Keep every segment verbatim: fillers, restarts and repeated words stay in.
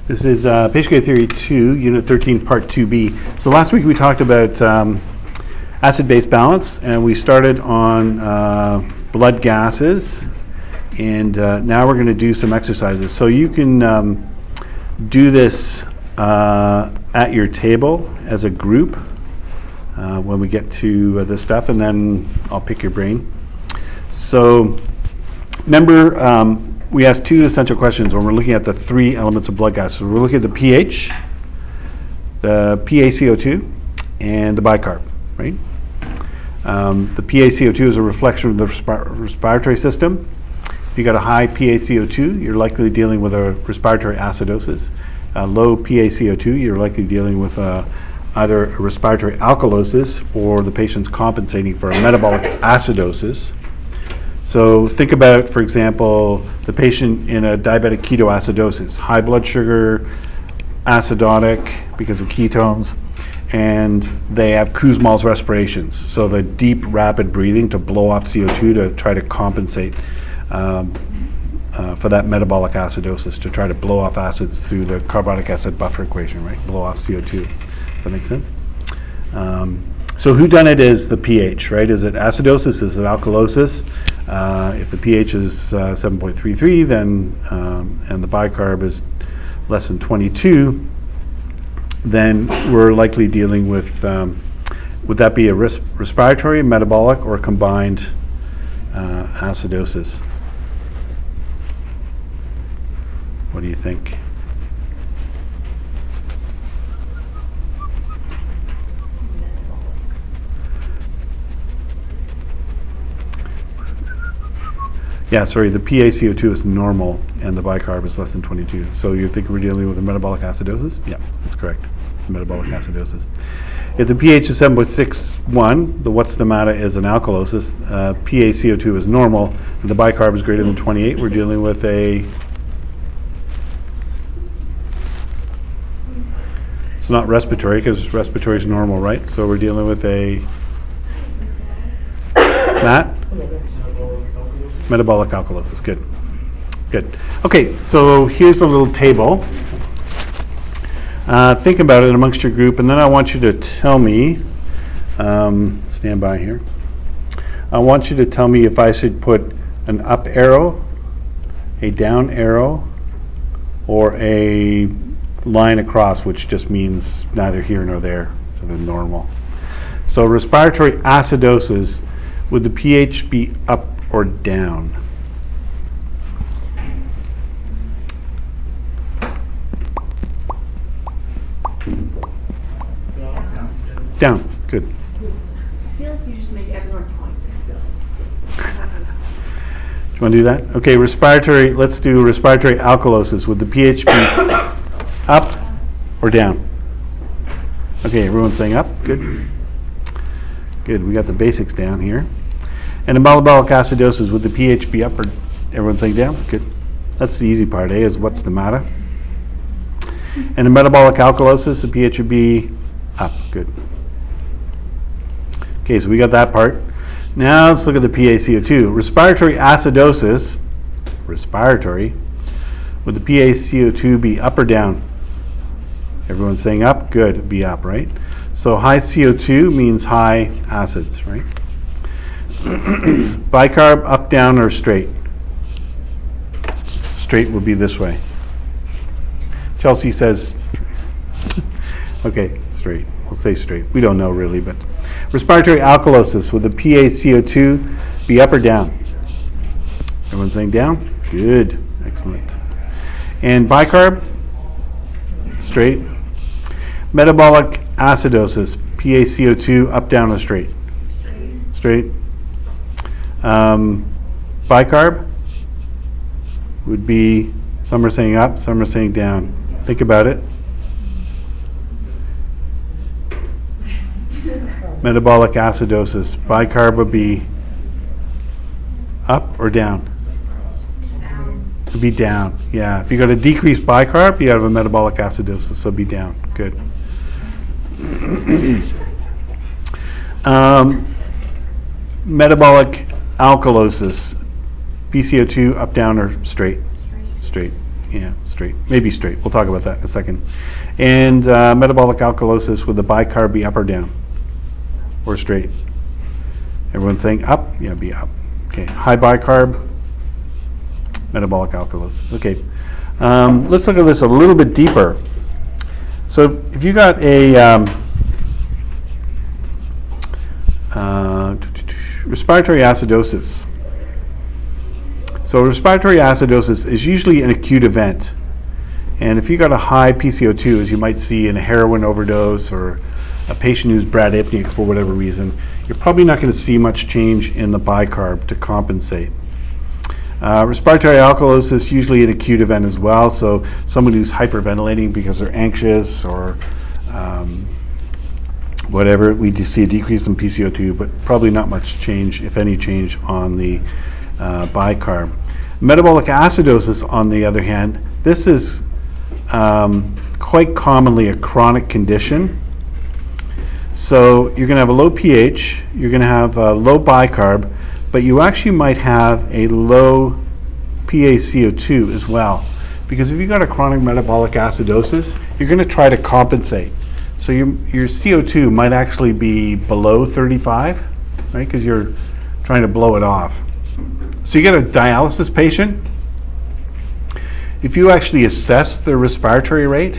This is uh, Patient Care Theory two, Unit thirteen, Part two B. So last week we talked about um, acid-base balance, and we started on uh, blood gases, and uh, now we're going to do some exercises. So you can um, do this uh, at your table as a group uh, when we get to uh, this stuff, and then I'll pick your brain. So remember, um, we asked two essential questions when we're looking at the three elements of blood gas. So we're looking at the pH, the P A C O two, and the bicarb, right? Um, the P A C O two is a reflection of the respi- respiratory system. If you got a high P A C O two, you're likely dealing with a respiratory acidosis. Uh, low P A C O two, you're likely dealing with uh, either a respiratory alkalosis or the patient's compensating for a metabolic acidosis. So think about, for example, the patient in a diabetic ketoacidosis, high blood sugar, acidotic because of ketones, and they have Kussmaul's respirations. So the deep, rapid breathing to blow off C O two to try to compensate um, uh, for that metabolic acidosis, to try to blow off acids through the carbonic acid buffer equation, right? Blow off C O two. Does that make sense? Um, So whodunit is the pH, right? Is it acidosis? Is it alkalosis? Uh, if the pH is uh, seven point three three, then um, and the bicarb is less than twenty-two, then we're likely dealing with, um, would that be a res- respiratory, metabolic, or combined uh, acidosis? What do you think? Yeah, sorry, the P A C O two is normal and the bicarb is less than twenty-two. So you think we're dealing with a metabolic acidosis? Yeah, that's correct. It's a metabolic acidosis. If the pH is seven point six one, the what's the matter is an alkalosis. Uh, P A C O two is normal and the bicarb is greater than twenty-eight. We're dealing with a, it's not respiratory because respiratory is normal, right? So we're dealing with a, Matt? Metabolic alkalosis, good. Good. Okay, so here's a little table. Uh, think about it amongst your group, and then I want you to tell me, um, stand by here. I want you to tell me if I should put an up arrow, a down arrow, or a line across, which just means neither here nor there, sort of normal. So respiratory acidosis, would the pH be up or down? Down, good. I feel like you just make everyone point. Do you want to do that? Okay, respiratory, let's do respiratory alkalosis. Would the pH be up or down? Okay, everyone's saying up, good. Good, we got the basics down here. And a metabolic acidosis, would the pH be up or everyone's saying down? Good. That's the easy part, eh, is what's the matter? And a metabolic alkalosis, the pH would be up. Good. Okay, so we got that part. Now let's look at the P A C O two. Respiratory acidosis, respiratory, would the P A C O two be up or down? Everyone's saying up? Good, it'd be up, right? So high C O two means high acids, right? Bicarb, up, down, or straight? Straight would be this way. Chelsea says, okay, straight. We'll say straight. We don't know really, but respiratory alkalosis, would the P A C O two be up or down? Everyone saying down? Good, excellent. And bicarb? Straight. Metabolic acidosis, P A C O two, up, down, or straight? Straight. Um, bicarb would be, some are saying up, some are saying down. Think about it. Metabolic acidosis, bicarb would be up or down? Down. It'd be down, yeah. If you got a decreased bicarb, you have a metabolic acidosis, so it'd be down. Good. um, metabolic alkalosis, P C O two, up, down, or straight? Straight. Straight, Yeah, straight, maybe straight. We'll talk about that in a second. And uh, metabolic alkalosis, would the bicarb be up or down? Or straight? Everyone's saying up? Yeah, be up. Okay, high bicarb, metabolic alkalosis. Okay, um, let's look at this a little bit deeper. So if you got a um, uh, respiratory acidosis. So respiratory acidosis is usually an acute event. And if you got a high P C O two, as you might see in a heroin overdose or a patient who's bradypneic for whatever reason, you're probably not going to see much change in the bicarb to compensate. Uh, respiratory alkalosis, usually an acute event as well. So someone who's hyperventilating because they're anxious or um, whatever, we do see a decrease in P C O two, but probably not much change, if any change, on the uh, bicarb. Metabolic acidosis, on the other hand, this is um, quite commonly a chronic condition. So you're going to have a low pH, you're going to have a low bicarb, but you actually might have a low P a C O two as well. Because if you've got a chronic metabolic acidosis, you're going to try to compensate. So your, your C O two might actually be below thirty-five, right? Because you're trying to blow it off. So you get a dialysis patient. If you actually assess their respiratory rate,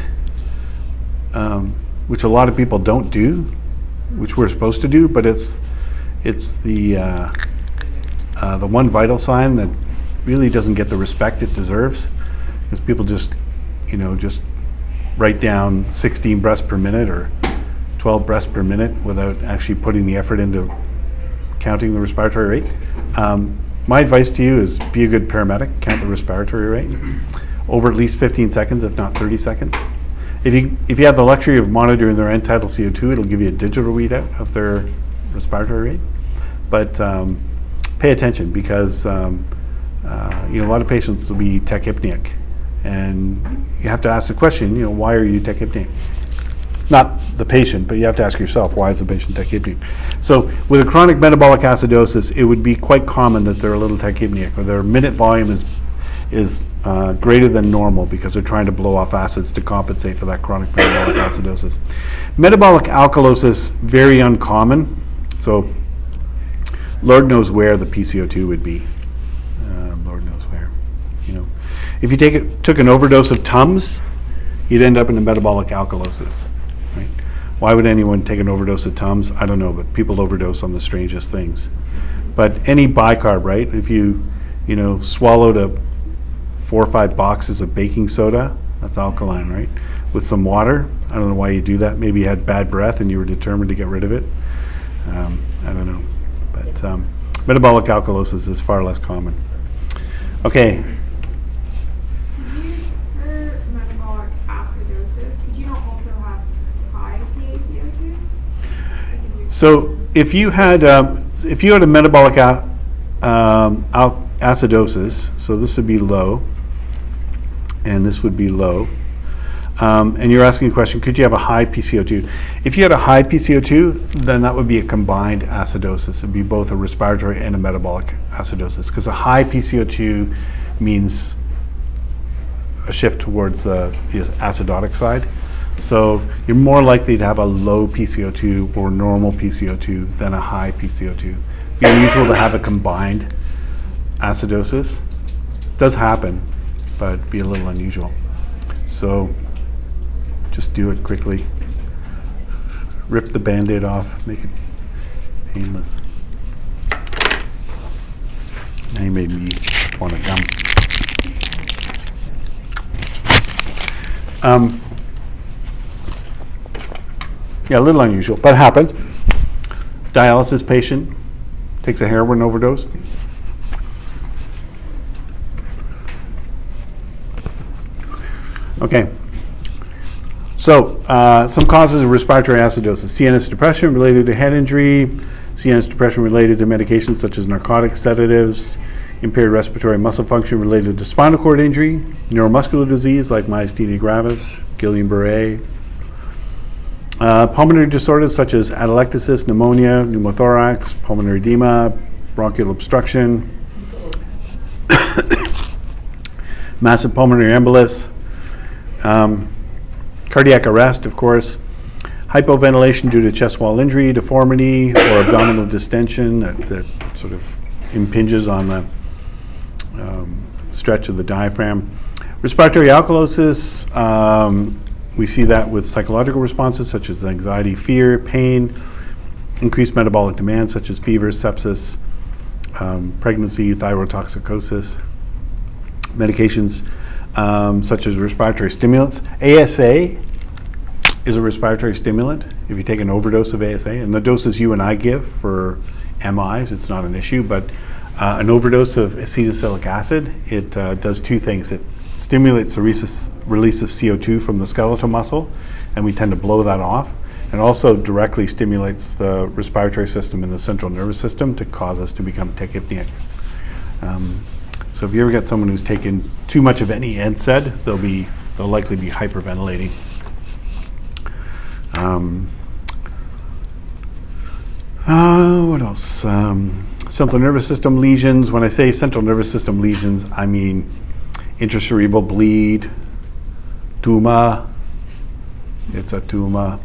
um, which a lot of people don't do, which we're supposed to do, but it's it's the uh, uh, the one vital sign that really doesn't get the respect it deserves, because people just, you know, just write down sixteen breaths per minute or twelve breaths per minute without actually putting the effort into counting the respiratory rate. Um, my advice to you is be a good paramedic, count the respiratory rate over at least fifteen seconds, if not thirty seconds. If you if you have the luxury of monitoring their end-tidal C O two, it'll give you a digital readout of their respiratory rate. But um, pay attention, because um, uh, you know, a lot of patients will be tachypneic, and you have to ask the question, you know, why are you tachypneic? Not the patient, but you have to ask yourself, why is the patient tachypneic? So with a chronic metabolic acidosis, it would be quite common that they're a little tachypneic, or their minute volume is is uh, greater than normal because they're trying to blow off acids to compensate for that chronic metabolic acidosis. Metabolic alkalosis, very uncommon. So Lord knows where the P C O two would be. Uh, Lord knows where. You know, if you take it, took an overdose of Tums, you'd end up in a metabolic alkalosis. Right? Why would anyone take an overdose of Tums? I don't know, but people overdose on the strangest things. But any bicarb, right? If you, you know, swallowed a four or five boxes of baking soda, that's alkaline, right? With some water. I don't know why you do that. Maybe you had bad breath and you were determined to get rid of it. Um, I don't know. But um, metabolic alkalosis is far less common. Okay. For metabolic acidosis, could you not also have high P a C O two? So if you had um, if you had a metabolic a, um, al- acidosis, so this would be low, and this would be low. Um, and you're asking a question, could you have a high P C O two? If you had a high P C O two, then that would be a combined acidosis. It would be both a respiratory and a metabolic acidosis, because a high P C O two means a shift towards uh, the acidotic side. So you're more likely to have a low P C O two or normal P C O two than a high P C O two. It'd be unusual to have a combined acidosis. It does happen, but it'd be a little unusual. So just do it quickly. Rip the Band-Aid off, make it painless. Now you made me want to gum. Um, yeah, a little unusual, but it happens. Dialysis patient takes a heroin overdose. Okay. So, uh, some causes of respiratory acidosis: C N S depression related to head injury, C N S depression related to medications such as narcotics, sedatives, impaired respiratory muscle function related to spinal cord injury, neuromuscular disease like myasthenia gravis, Guillain-Barré, uh, pulmonary disorders such as atelectasis, pneumonia, pneumothorax, pulmonary edema, bronchial obstruction, massive pulmonary embolus, um, cardiac arrest, of course, hypoventilation due to chest wall injury, deformity, or abdominal distension that, that sort of impinges on the um, stretch of the diaphragm. Respiratory alkalosis, um, we see that with psychological responses such as anxiety, fear, pain, increased metabolic demand such as fever, sepsis, um, pregnancy, thyrotoxicosis, medications um, such as respiratory stimulants. A S A is a respiratory stimulant if you take an overdose of A S A, and the doses you and I give for M Is, it's not an issue, but uh, an overdose of acetylsalicylic acid, it uh, does two things. It stimulates the release release of C O two from the skeletal muscle, and we tend to blow that off. And also directly stimulates the respiratory system and the central nervous system to cause us to become tachypneic. Um, so if you ever get someone who's taken too much of any N SAID, they'll be they'll likely be hyperventilating. Um, uh, what else? Um, central nervous system lesions. When I say central nervous system lesions, I mean intracerebral bleed, tumor. It's a tumor.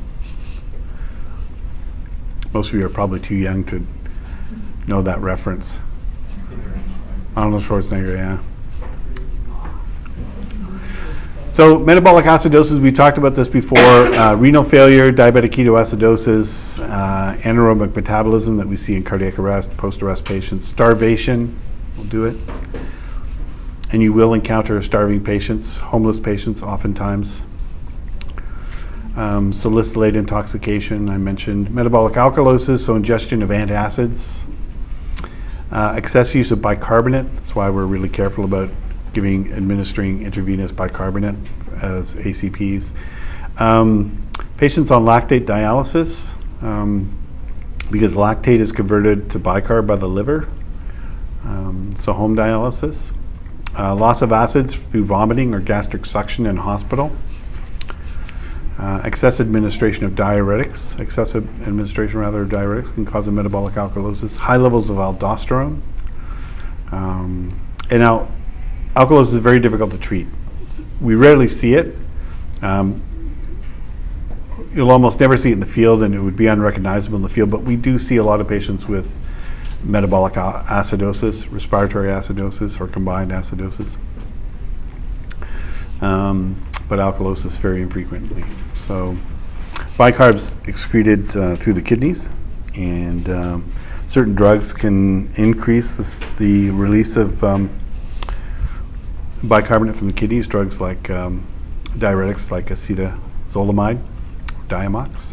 Most of you are probably too young to know that reference. Arnold Schwarzenegger, yeah. So metabolic acidosis, we talked about this before. Uh, renal failure, diabetic ketoacidosis, uh, anaerobic metabolism that we see in cardiac arrest, post-arrest patients. Starvation will do it. And you will encounter starving patients, homeless patients oftentimes. Um, salicylate intoxication, I mentioned. Metabolic alkalosis, so ingestion of antacids. Uh, excess use of bicarbonate, that's why we're really careful about giving, administering intravenous bicarbonate as A C Ps. Um, patients on lactate dialysis, um, because lactate is converted to bicarb by the liver, um, so home dialysis. Uh, loss of acids through vomiting or gastric suction in hospital. Uh, excessive administration of diuretics, excessive administration rather of diuretics can cause a metabolic alkalosis. High levels of aldosterone. Um, and now, alkalosis is very difficult to treat. We rarely see it. Um, you'll almost never see it in the field, and it would be unrecognizable in the field, but we do see a lot of patients with metabolic al- acidosis, respiratory acidosis, or combined acidosis. Um, but alkalosis very infrequently. So bicarb's excreted uh, through the kidneys, and um, certain drugs can increase this, the release of um, bicarbonate from the kidneys, drugs like um, diuretics like acetazolamide, Diamox.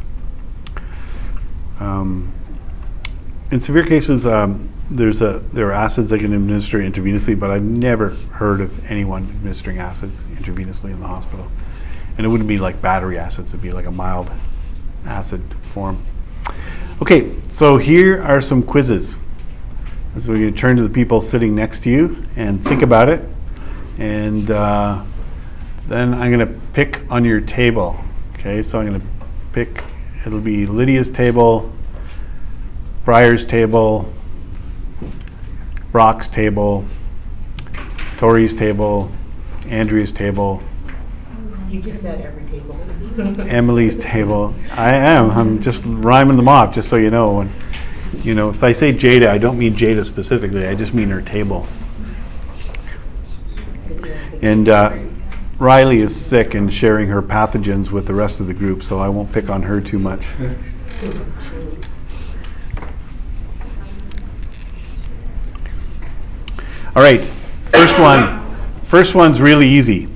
Um, in severe cases, um, there's a, there are acids that can administer intravenously, but I've never heard of anyone administering acids intravenously in the hospital. And it wouldn't be like battery acids, it'd be like a mild acid form. Okay, so here are some quizzes. So we're going to turn to the people sitting next to you and think about it. And uh, then I'm going to pick on your table. Okay, so I'm going to pick, it'll be Lydia's table, Briar's table, Brock's table, Tori's table, Andrea's table, You just said every table. Emily's table. I am. I'm just rhyming them off, just so you know. And, you know, if I say Jada, I don't mean Jada specifically. I just mean her table. And uh, Riley is sick and sharing her pathogens with the rest of the group, so I won't pick on her too much. All right, first one. First one's really easy.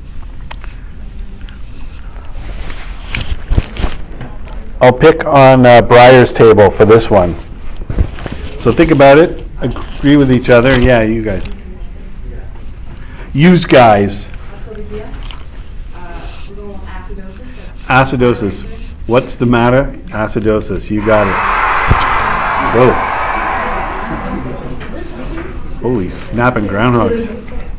I'll pick on uh, Briar's table for this one. So think about it. Agree with each other. Yeah, you guys. Use guys. Acidosis. What's the matter? Acidosis. You got it. Whoa. Holy snapping groundhogs.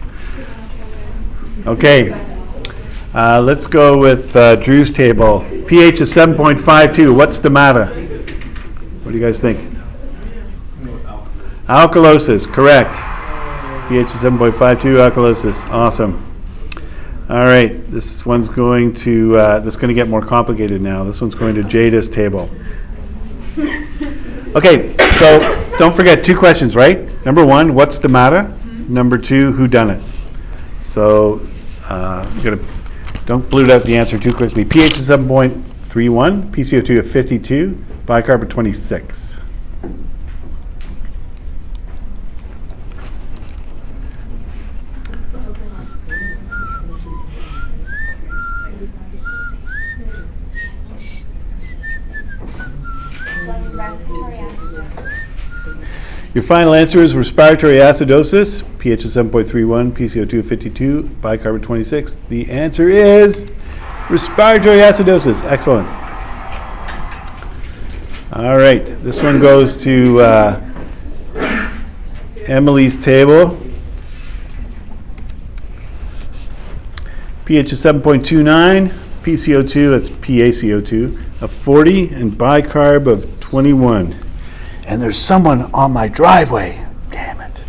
Okay. Uh, let's go with uh, Drew's table. pH is seven point five two. What's the matter? What do you guys think? Alkalosis. Correct. pH is seven point five two. Alkalosis. Awesome. All right, this one's going to, uh, this is going to get more complicated now. This one's going to Jada's table. Okay, so don't forget two questions, right? Number one, what's the matter? Number two, who done it? So, uh, you're gonna, don't blurt out the answer too quickly. pH is seven point three one, P C O two of fifty-two, bicarb of twenty-six. Respiratory acidosis. Your final answer is respiratory acidosis, pH is seven point three one, P C O two of fifty-two, bicarb of twenty-six. The answer is respiratory acidosis. Excellent. All right, this one goes to uh, Emily's table. pH is seven point two nine, P C O two, that's P A C O two, of forty, and bicarb of twenty-one. And there's someone on my driveway. Damn it.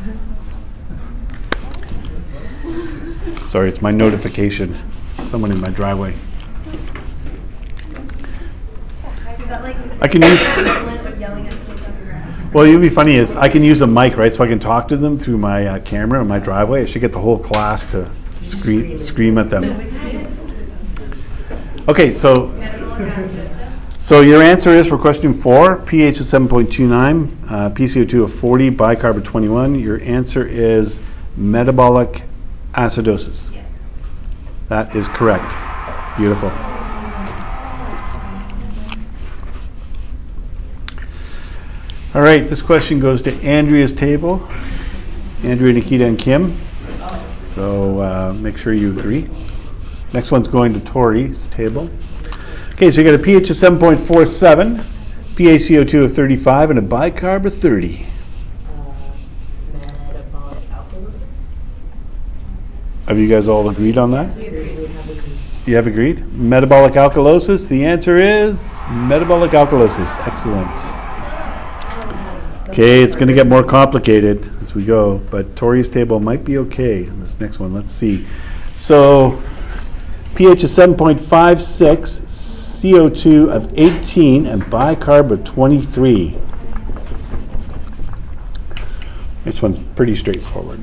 Sorry, it's my notification. Someone in my driveway. Is that like I can use, equivalent of yelling at kids on the grass? well, you'd be funny is I can use a mic, right? So I can talk to them through my uh, camera in my driveway. I should get the whole class to scream, scream at them. Okay, so So your answer is for question four, pH is seven point two nine, uh, P C O two of forty, bicarb of twenty-one. Your answer is metabolic acidosis. Yes. That is correct. Beautiful. All right, this question goes to Andrea's table. Andrea, Nikita, and Kim. So uh, make sure you agree. Next one's going to Tori's table. Okay, so you got a pH of seven point four seven, P A C O two of thirty-five, and a bicarb of thirty. Uh, metabolic alkalosis. Have you guys all agreed on that? We have a You have agreed? Metabolic alkalosis, the answer is metabolic alkalosis. Excellent. Okay, it's going to get more complicated as we go, but Tori's table might be okay. This next one, let's see. So, pH is seven point five six, C O two of eighteen, and bicarb of twenty-three. This one's pretty straightforward.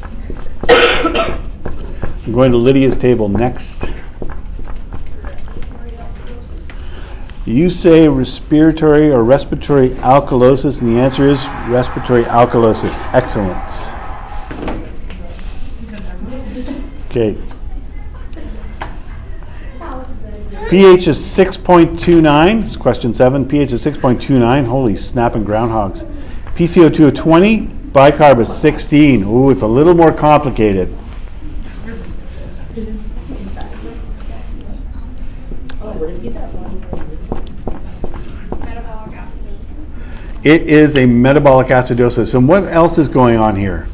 I'm going to Lydia's table next. You say respiratory or respiratory alkalosis, and the answer is respiratory alkalosis. Excellent. Okay. pH is six point two nine. It's question seven. pH is six point two nine. Holy snapping groundhogs. P C O two of twenty. Bicarb is sixteen. Ooh, it's a little more complicated. Metabolic acidosis. It is a metabolic acidosis. And what else is going on here?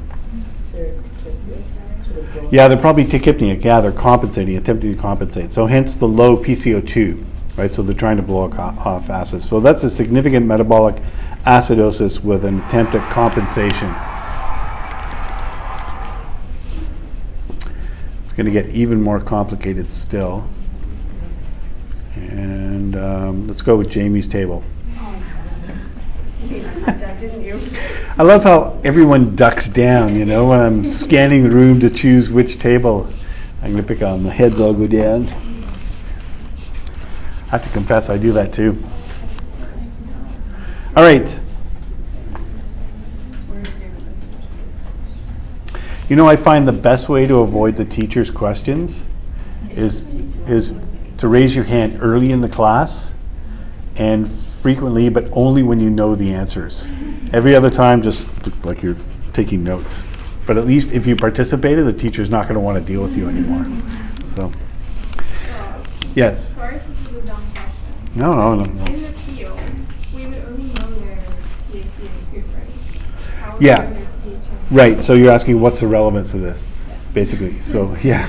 Yeah, they're probably tachypneic. Yeah, they're compensating, attempting to compensate. So hence the low P C O two, right? So they're trying to blow off acid. So that's a significant metabolic acidosis with an attempt at compensation. It's going to get even more complicated still. And um, let's go with Jamie's table. Didn't you? I love how everyone ducks down, you know, when I'm scanning the room to choose which table I'm going to pick on. The heads all go down. I have to confess, I do that too. All right. You know, I find the best way to avoid the teacher's questions is, is to raise your hand early in the class and frequently, but only when you know the answers. Every other time, just look like you're taking notes. But at least if you participated, the teacher's not going to want to deal with you anymore. So, yes. Sorry if this is a dumb question. No, no, no. no. In the field, we would only know their P A C O two, right? How would Yeah. we know their pH? Right, so you're asking what's the relevance of this, basically. So, yeah.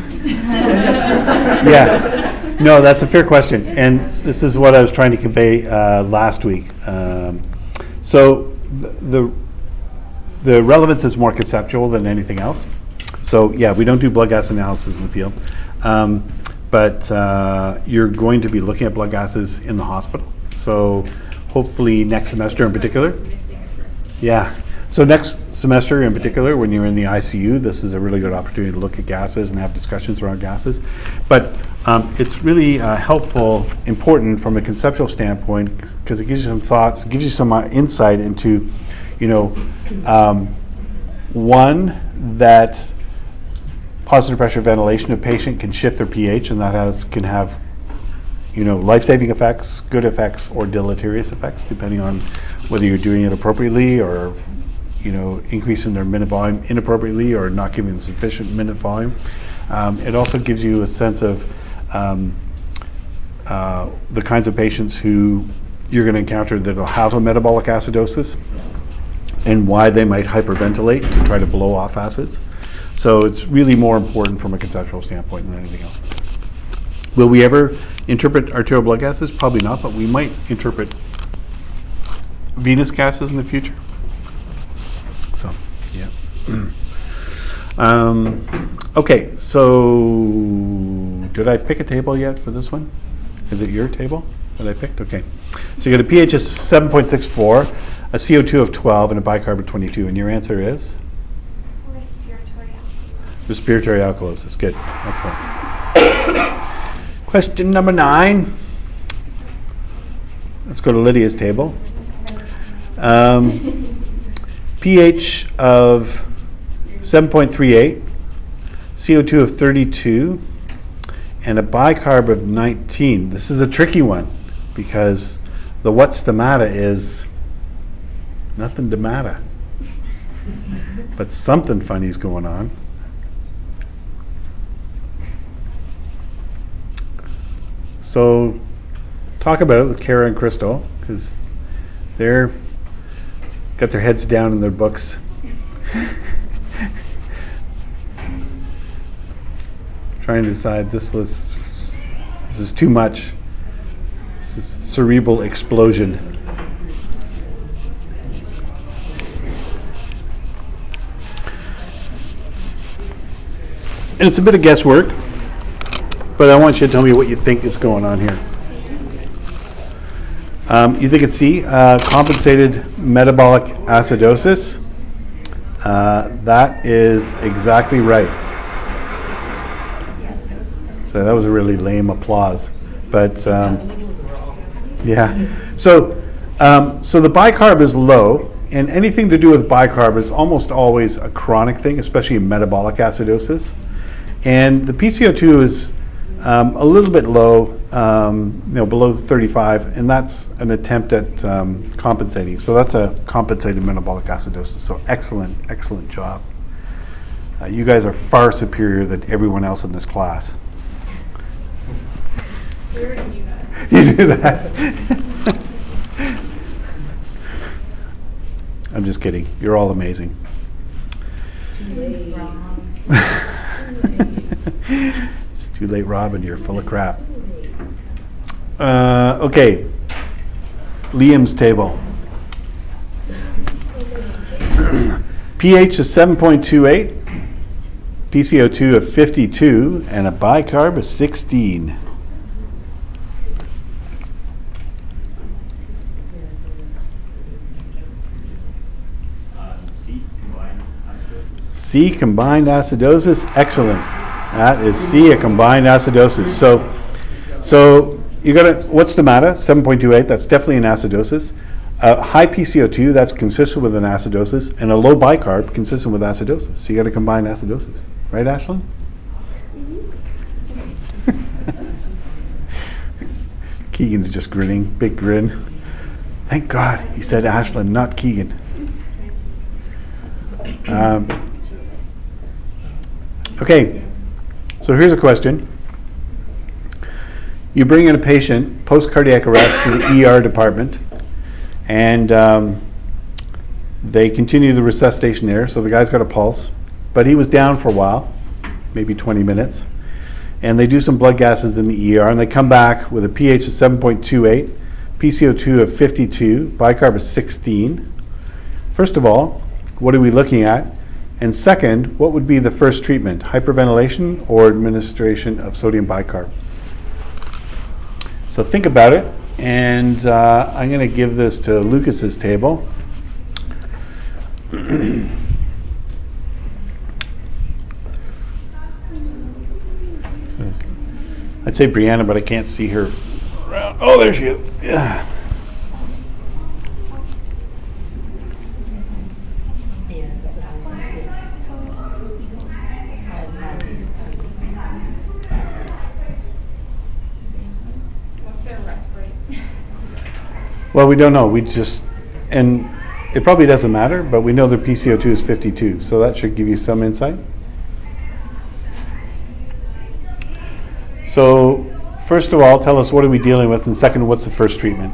Yeah. No, that's a fair question. And this is what I was trying to convey uh, last week. Um, so the, the the relevance is more conceptual than anything else. So yeah, we don't do blood gas analysis in the field. Um, but uh, you're going to be looking at blood gases in the hospital. So hopefully next semester in particular. Yeah. So next semester in particular, when you're in the I C U, this is a really good opportunity to look at gases and have discussions around gases. But um, it's really uh, helpful, important from a conceptual standpoint, because it gives you some thoughts, gives you some uh, insight into, you know, um, one, that positive pressure ventilation of patient can shift their pH, and that has can have, you know, life-saving effects, good effects, or deleterious effects, depending on whether you're doing it appropriately or, you know, increasing their minute volume inappropriately or not giving them sufficient minute volume. Um, it also gives you a sense of um, uh, the kinds of patients who you're going to encounter that will have a metabolic acidosis and why they might hyperventilate to try to blow off acids. So it's really more important from a conceptual standpoint than anything else. Will we ever interpret arterial blood gases? Probably not, but we might interpret venous gases in the future. So, yeah. um, okay, so did I pick a table yet for this one? Is it your table that I picked? Okay. So you got a pH of seven point six four, a C O two of twelve, and a bicarb of twenty-two, and your answer is? Respiratory alkalosis. Respiratory alkalosis. Good. Excellent. Question number nine. Let's go to Lydia's table. Um, pH of seven point three eight, C O two of thirty-two, and a bicarb of nineteen. This is a tricky one because the what's the matter is nothing to matter. But something funny's going on. So talk about it with Kara and Crystal, because they're got their heads down in their books. Trying to decide this was this is too much. This is cerebral explosion. And it's a bit of guesswork, but I want you to tell me what you think is going on here. Um, you think it's C, uh, compensated metabolic acidosis? Uh, that is exactly right. So that was a really lame applause, but um, yeah. So, um, so the bicarb is low, and anything to do with bicarb is almost always a chronic thing, especially in metabolic acidosis. And the P C O two is um, a little bit low, um, you know, below thirty-five, and that's an attempt at um, compensating. So that's a compensated metabolic acidosis. So excellent, excellent job. Uh, you guys are far superior than everyone else in this class. We already knew that. You do that. I'm just kidding. You're all amazing. It's too late, Robin. You're full of crap. Uh, okay. Liam's table. pH is seven point two eight, P C O two of fifty-two, and a bicarb of sixteen. C, combined acidosis. Excellent. That is C, a combined acidosis. So, so you got to, what's the matter? seven point two eight, that's definitely an acidosis. Uh, high P C O two, that's consistent with an acidosis. And a low bicarb, consistent with acidosis. So you got to combine acidosis. Right, Ashlyn? Keegan's just grinning, big grin. Thank God he said Ashlyn, not Keegan. Um, okay, so here's a question. You bring in a patient post-cardiac arrest to the E R department, and um, they continue the resuscitation there, so the guy's got a pulse, but he was down for a while, maybe twenty minutes, and they do some blood gases in the E R, and they come back with a pH of seven point two eight, P C O two of fifty-two, bicarb of sixteen. First of all, what are we looking at? And second, what would be the first treatment, hyperventilation or administration of sodium bicarb? So think about it, and uh, I'm going to give this to Lucas's table. I'd say Brianna, but I can't see her. Oh, there she is. Yeah. Yeah, that's what I was thinking. What's their rest rate? Well, we don't know. We just, and it probably doesn't matter, but we know their P C O two is fifty-two, so that should give you some insight. So, first of all, tell us what are we dealing with, and second, what's the first treatment?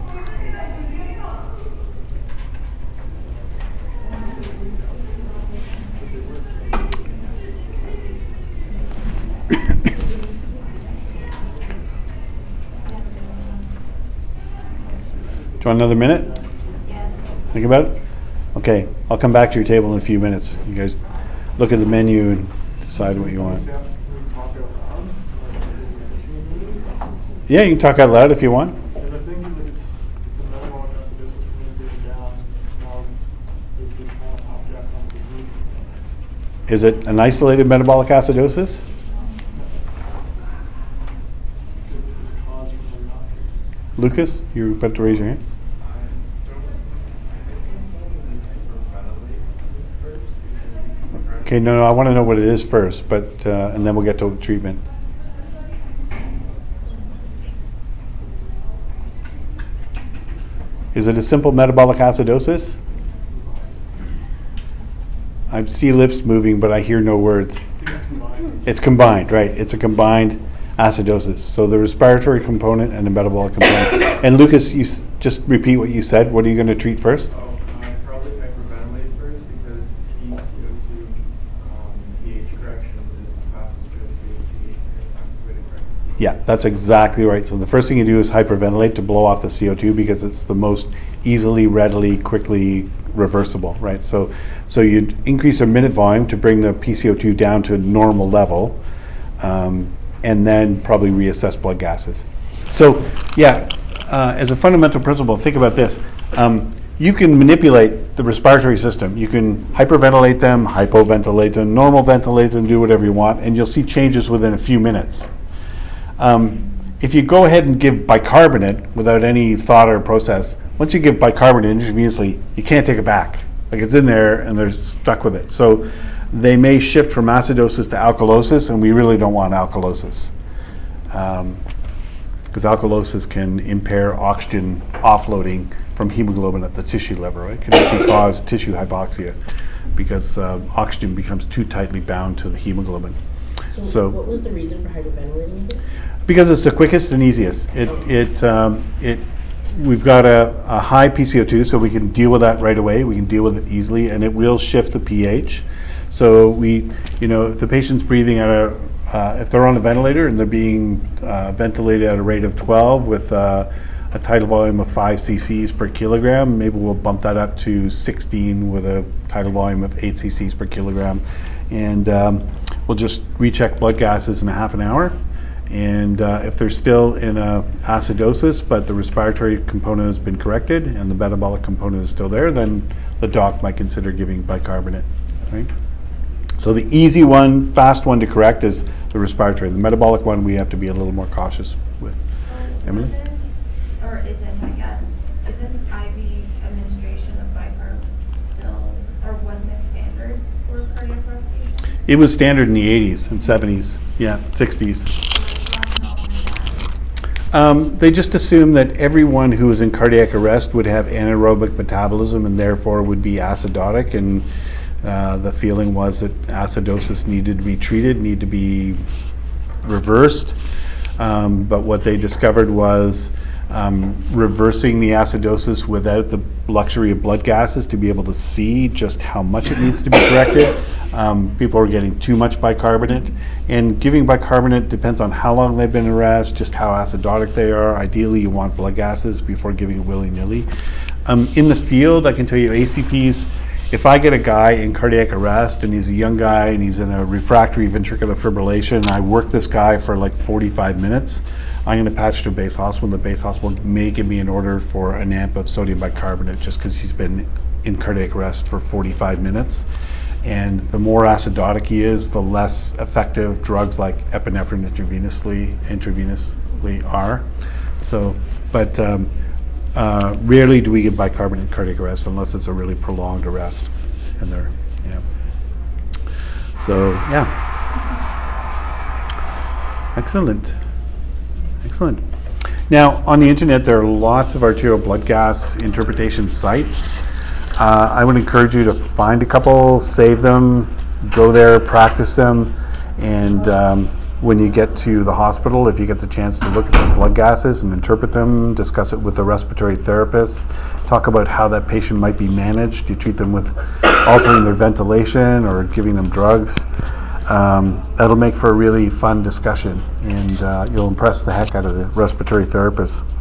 Do you want another minute? Think about it? Okay, I'll come back to your table in a few minutes. You guys look at the menu and decide what you want. Yeah, you can talk out loud if you want. Because I think that it's, it's a metabolic acidosis really being down. Now, there's been kind of hot gas on the group. Is it an isolated metabolic acidosis? It's caused from not to. Lucas, you're about to raise your hand. Okay, no, no, I want to know what it is first, but uh, and then we'll get to treatment. Is it a simple metabolic acidosis? I see lips moving, but I hear no words. It's combined, right? It's a combined acidosis. So the respiratory component and the metabolic component. And Lucas, you s- just repeat what you said. What are you going to treat first? Oh, uh, probably hyperventilate first because P C O two um, pH correction is the fastest way to pH, fastest way to correct. Yeah, that's exactly right. So the first thing you do is hyperventilate to blow off the C O two because it's the most easily, readily, quickly reversible, right? So, so you'd increase the minute volume to bring the P C O two down to a normal level, um, and then probably reassess blood gases. So, yeah, uh, as a fundamental principle, think about this. Um, you can manipulate the respiratory system. You can hyperventilate them, hypoventilate them, normal ventilate them, do whatever you want, and you'll see changes within a few minutes. Um, if you go ahead and give bicarbonate without any thought or process, once you give bicarbonate intravenously, you can't take it back. Like it's in there and they're stuck with it. So they may shift from acidosis to alkalosis, and we really don't want alkalosis. Um, because alkalosis can impair oxygen offloading from hemoglobin at the tissue level, right? It can actually cause tissue hypoxia because uh, oxygen becomes too tightly bound to the hemoglobin. So, So- what was the reason for hyperventilating again? Because it's the quickest and easiest. It, it, um, it, we've got a, a high P C O two, so we can deal with that right away. We can deal with it easily, and it will shift the pH. So we, you know, if the patient's breathing at a, uh, if they're on a ventilator and they're being uh, ventilated at a rate of twelve with uh, a tidal volume of five cc's per kilogram, maybe we'll bump that up to sixteen with a tidal volume of eight cc's per kilogram. And um, we'll just recheck blood gases in a half an hour. And uh, if they're still in a acidosis, but the respiratory component has been corrected and the metabolic component is still there, then the doc might consider giving bicarbonate, right? So the easy one, fast one to correct is the respiratory. The metabolic one we have to be a little more cautious with. Emily? Wasn't- Or isn't, I guess, isn't I V administration of bicarb still, or wasn't it standard for cardiac arrest patients? It was standard in the eighties and seventies, yeah, sixties. Um, they just assumed that everyone who was in cardiac arrest would have anaerobic metabolism and therefore would be acidotic, and uh, the feeling was that acidosis needed to be treated, need to be reversed. Um, but what they discovered was um, reversing the acidosis without the luxury of blood gases to be able to see just how much it needs to be corrected. Um, people are getting too much bicarbonate, and giving bicarbonate depends on how long they've been in arrest, just how acidotic they are. Ideally, you want blood gases before giving it willy-nilly. Um, in the field, I can tell you A C Ps, if I get a guy in cardiac arrest and he's a young guy and he's in a refractory ventricular fibrillation, and I work this guy for like forty-five minutes, I'm going to patch to a base hospital. The base hospital may give me an order for an amp of sodium bicarbonate just because he's been in cardiac arrest for forty-five minutes. And the more acidotic he is, the less effective drugs like epinephrine intravenously intravenously are. So, but um, uh, rarely do we give bicarbonate in cardiac arrest unless it's a really prolonged arrest. And they're, yeah. So, yeah. Excellent. Excellent. Now, on the internet, there are lots of arterial blood gas interpretation sites. Uh, I would encourage you to find a couple, save them, go there, practice them, and um, when you get to the hospital, if you get the chance to look at the blood gases and interpret them, discuss it with a respiratory therapist, talk about how that patient might be managed. You treat them with altering their ventilation or giving them drugs. Um, that'll make for a really fun discussion, and uh, you'll impress the heck out of the respiratory therapist.